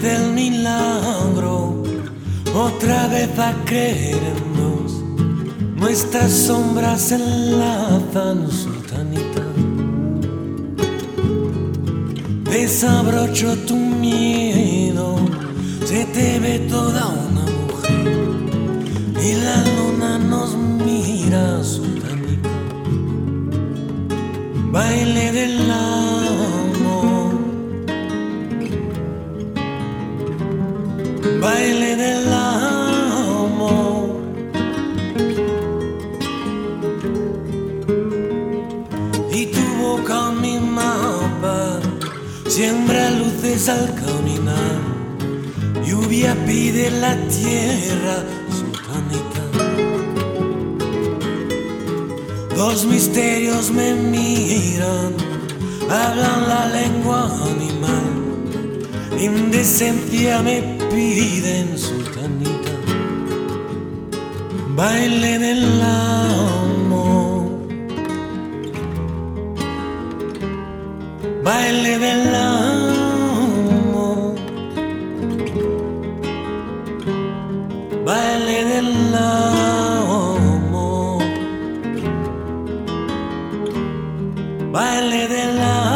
del milagro, otra vez va a querernos. Nuestras sombras se enlazan, sultanita. Desabrocho tu miedo, se te ve toda una mujer y la luna nos mira, sultanita. Baile del amor, baile del amor. Y tu boca mi mapa siembra luces al caminar. Lluvia pide la tierra, sultanita. Dos misterios me miran, hablan la lengua animal. Indecencia me piden, sultanita. Baile del amor, baile del amor, baile del amor, baile del amor.